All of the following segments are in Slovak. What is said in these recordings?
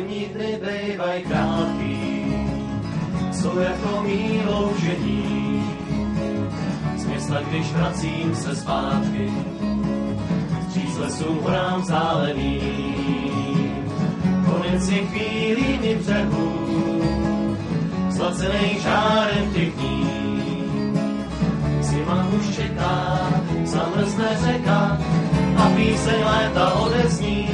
zimní dny bejvaj krátký, jsou jako míloužení. Z města, když vracím se zpátky, z lesů horám zálený, konec je chvílí mi břehu, zlacenej žárem těch dní. Zima už čeká, zamrzne řeka a píseň léta odezní.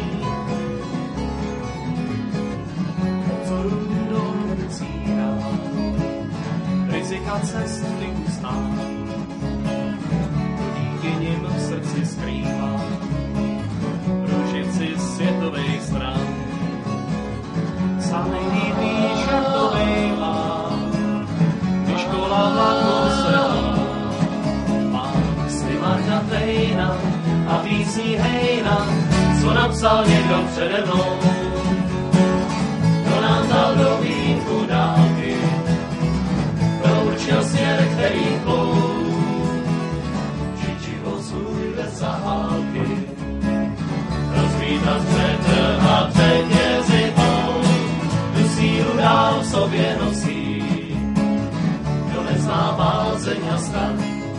Pozoru do círa, rizika cesty uzná, to díky nim v srdci skrývá ružici světových stran. Sám nejlíp víš, jak to bývá, když kola vlaku se má sny Marka Twaina a písní Hejna, co napsal někdo přede mnou. To nám dal do vínku dálky, to určil směr, který plou. Žít život svůj bez zahálky, rozvítat před a před jezivou, tu sílu dál v sobě nosí, kdo nezná bázeň a strach.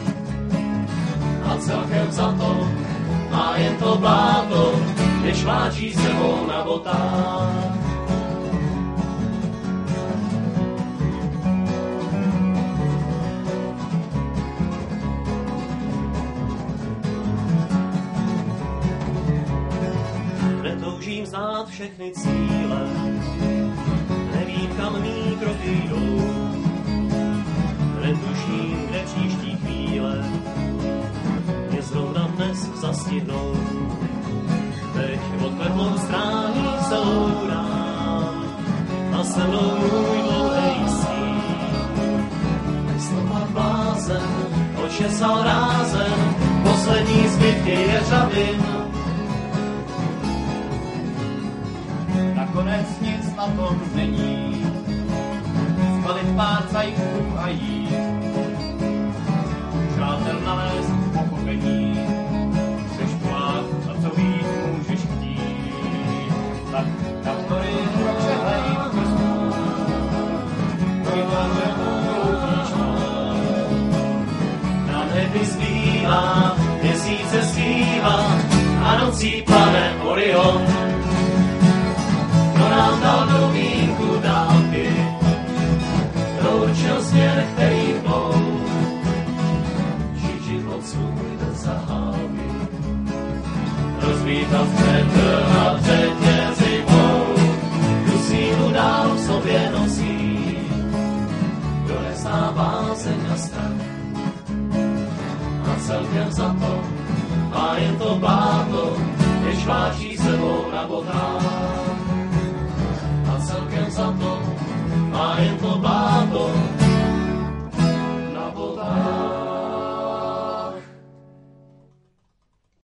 A celkem za to má jen to bláto, když vláčí sebou na botách. Netoužím znát všechny cíle, nevím, kam mý kroky jdou, netuším, kde příští chvíle mě zrovna dnes zastihnou. Teď odvedlou strání celou dám a se mnou můj dlouhej stín. Listopad blázen, očesal rázem, poslední zbytky jeřabin. Nakonec nic na tom není, zbalit pár cajků a jít. Přátel nalézt pochopení, chceš plát a co víc můžeš chtít. Tak navzdory přehlej prstů, vytvoře uloutíš Na nebi zbývá, měsíce zpívá a nocí plane Orion. Kdo nám dal do vínku dálky, kdo určil směr, který plou. Žít život svůj bez zahálky, rozvítat před a před jezivou, tu sílu dál v sobě nosí, kdo nezná bázeň a strach. A celkem za to má jen to bláto, když vláčí sebou na botách. A celkem za to má jen